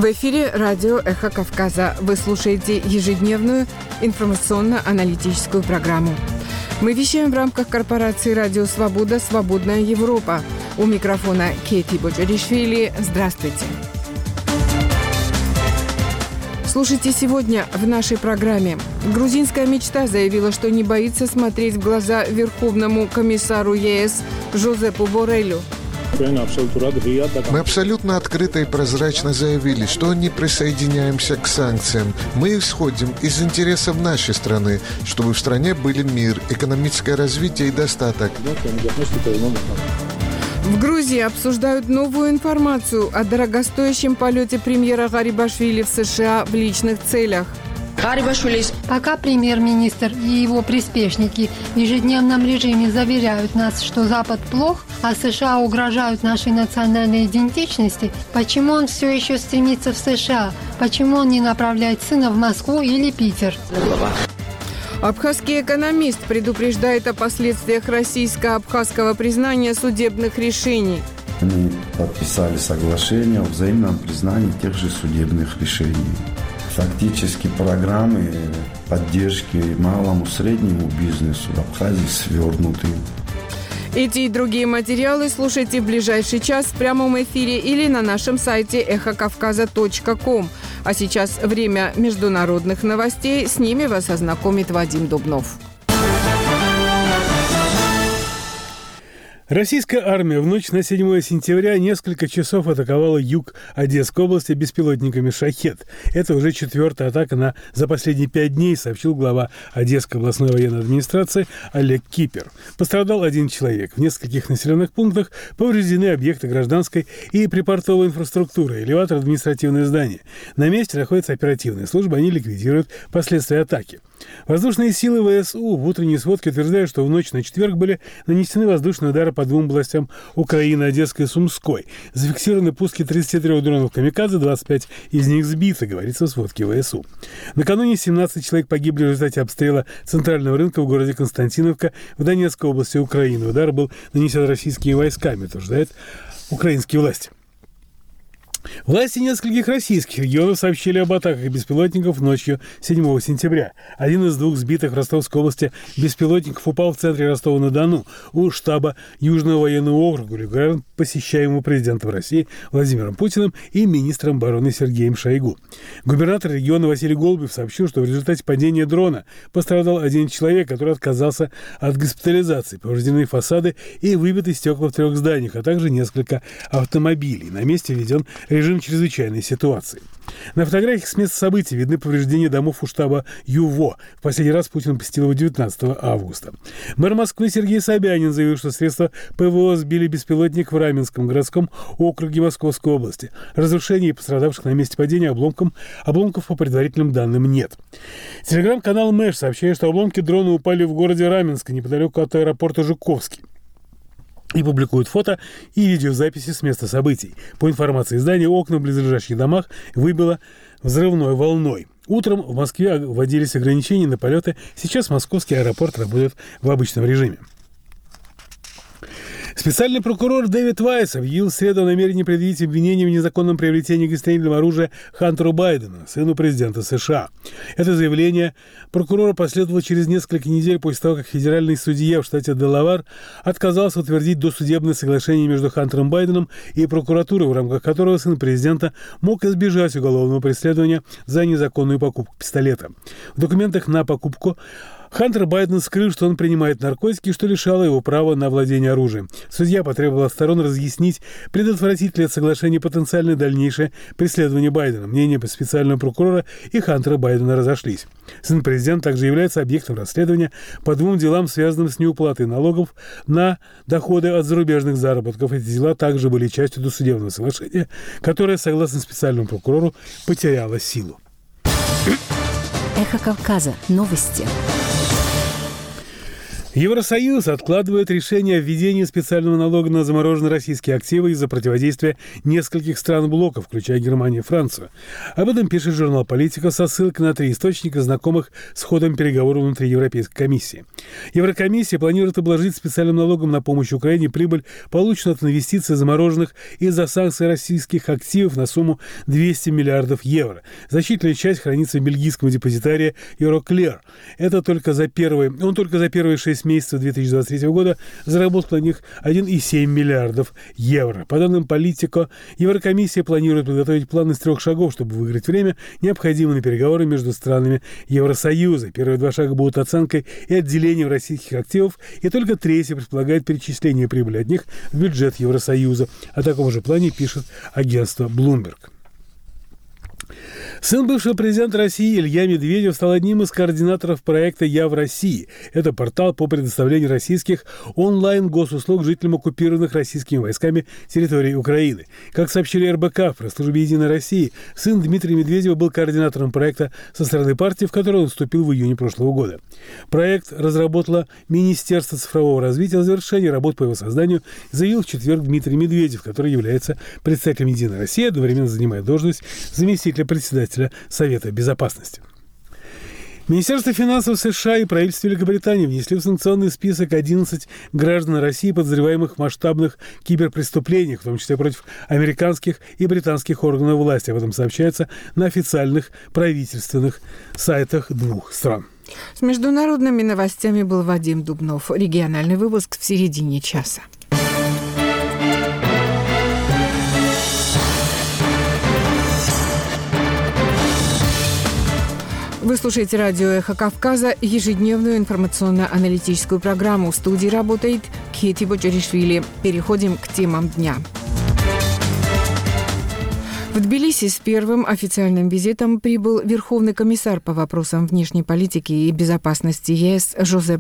В эфире радио «Эхо Кавказа». Вы слушаете ежедневную информационно-аналитическую программу. Мы вещаем в рамках корпорации «Радио Свобода. Свободная Европа». У микрофона Кейти Боджаришвили. Здравствуйте. Слушайте сегодня в нашей программе. Грузинская мечта заявила, что не боится смотреть в глаза Верховному комиссару ЕС Жозепу Борреллу. Мы абсолютно открыто и прозрачно заявили, что не присоединяемся к санкциям. Мы исходим из интересов нашей страны, чтобы в стране были мир, экономическое развитие и достаток. В Грузии обсуждают новую информацию о дорогостоящем полете премьера Гарибашвили в США в личных целях. Пока премьер-министр и его приспешники в ежедневном режиме заверяют нас, что Запад плох, а США угрожают нашей национальной идентичности, почему он все еще стремится в США? Почему он не направляет сына в Москву или Питер? Абхазский экономист предупреждает о последствиях российско-абхазского признания судебных решений. Они подписали соглашение о взаимном признании тех же судебных решений. Фактически программы поддержки малому и среднему бизнесу в Абхазии свернуты. Эти и другие материалы слушайте в ближайший час в прямом эфире или на нашем сайте эхокавказа.ком. А сейчас время международных новостей. С ними вас ознакомит Вадим Дубнов. Российская армия в ночь на 7 сентября несколько часов атаковала юг Одесской области беспилотниками «Шахед». Это уже 4-я атака за последние 5 дней, сообщил глава Одесской областной военной администрации Олег Кипер. Пострадал 1 человек. В нескольких населенных пунктах повреждены объекты гражданской и припортовой инфраструктуры, элеватор, административные здания. На месте находится оперативная служба, они ликвидируют последствия атаки. Воздушные силы ВСУ в утренней сводке утверждают, что в ночь на четверг были нанесены воздушные удары по 2 областям Украины, Одесской и Сумской. Зафиксированы пуски 33 дронов «Камикадзе», 25 из них сбиты, говорится в сводке ВСУ. Накануне 17 человек погибли в результате обстрела центрального рынка в городе Константиновка в Донецкой области Украины. Удар был нанесен российскими войсками, утверждают украинские власти. Власти нескольких российских регионов сообщили об атаках беспилотников ночью 7 сентября. 1 из 2 сбитых в Ростовской области беспилотников упал в центре Ростова-на-Дону у штаба Южного военного округа, регулярно посещаемого президентом России Владимиром Путиным и министром обороны Сергеем Шойгу. Губернатор региона Василий Голубев сообщил, что в результате падения дрона пострадал 1 человек, который отказался от госпитализации, повреждены фасады и выбиты стекла в 3 зданиях, а также несколько автомобилей. На месте введен режим чрезвычайной ситуации. На фотографиях с места событий видны повреждения домов у штаба ЮВО. В последний раз Путин посетил его 19 августа. Мэр Москвы Сергей Собянин заявил, что средства ПВО сбили беспилотник в Раменском городском округе Московской области. Разрушений и пострадавших на месте падения обломков по предварительным данным нет. Телеграм-канал МЭШ сообщает, что обломки дрона упали в городе Раменске, неподалеку от аэропорта Жуковский. И публикуют фото и видеозаписи с места событий. По информации издания, окна в близлежащих домах выбило взрывной волной. Утром в Москве вводились ограничения на полеты. Сейчас московский аэропорт работает в обычном режиме. Специальный прокурор Дэвид Вайс объявил в среду о намерении предъявить обвинение в незаконном приобретении огнестрельного оружия Хантеру Байдену, сыну президента США. Это заявление прокурора последовало через несколько недель после того, как федеральный судья в штате Делавар отказался утвердить досудебное соглашение между Хантером Байденом и прокуратурой, в рамках которого сын президента мог избежать уголовного преследования за незаконную покупку пистолета. В документах на покупку Хантер Байден скрыл, что он принимает наркотики, что лишало его права на владение оружием. Судья потребовал от сторон разъяснить, предотвратит ли это соглашение потенциальное дальнейшее преследование Байдена. Мнения специального прокурора и Хантера Байдена разошлись. Сын президента также является объектом расследования по 2 делам, связанным с неуплатой налогов на доходы от зарубежных заработков. Эти дела также были частью досудебного соглашения, которое, согласно специальному прокурору, потеряло силу. Эхо Кавказа. Новости. Евросоюз откладывает решение о введении специального налога на замороженные российские активы из-за противодействия нескольких стран блока, включая Германию и Францию. Об этом пишет журнал «Политика» со ссылкой на 3 источника, знакомых с ходом переговоров внутри Европейской комиссии. Еврокомиссия планирует обложить специальным налогом на помощь Украине прибыль, полученную от инвестиций замороженных из-за санкций российских активов на сумму 200 миллиардов евро. Значительная часть хранится в бельгийском депозитарии Euroclear. Он только за первые 6 месяцев 2023 года заработал на них 1,7 миллиардов евро. По данным «Политико», Еврокомиссия планирует подготовить план из 3 шагов, чтобы выиграть время, необходимое на переговоры между странами Евросоюза. Первые 2 шага будут оценкой и отделением российских активов, и только 3-й предполагает перечисление прибыли от них в бюджет Евросоюза. О таком же плане пишет агентство Bloomberg. Сын бывшего президента России Илья Медведев стал одним из координаторов проекта «Я в России». Это портал по предоставлению российских онлайн-госуслуг жителям оккупированных российскими войсками территорий Украины. Как сообщили РБК в пресс-службе «Единой России», сын Дмитрия Медведева был координатором проекта со стороны партии, в которую он вступил в июне прошлого года. Проект разработало Министерство цифрового развития. О завершении работ по его созданию заявил в четверг Дмитрий Медведев, который является представителем «Единой России», одновременно занимает должность заместителя председателя Совета Безопасности. Министерство финансов США и правительство Великобритании внесли в санкционный список 11 граждан России, подозреваемых в масштабных киберпреступлениях, в том числе против американских и британских органов власти. Об этом сообщается на официальных правительственных сайтах 2 стран. С международными новостями был Вадим Дубнов. Региональный выпуск в середине часа. Вы слушаете радио «Эхо Кавказа», ежедневную информационно-аналитическую программу. В студии работает Кити Боджаришвили. Переходим к темам дня. В Тбилиси с первым официальным визитом прибыл Верховный комиссар по вопросам внешней политики и безопасности ЕС Жозеп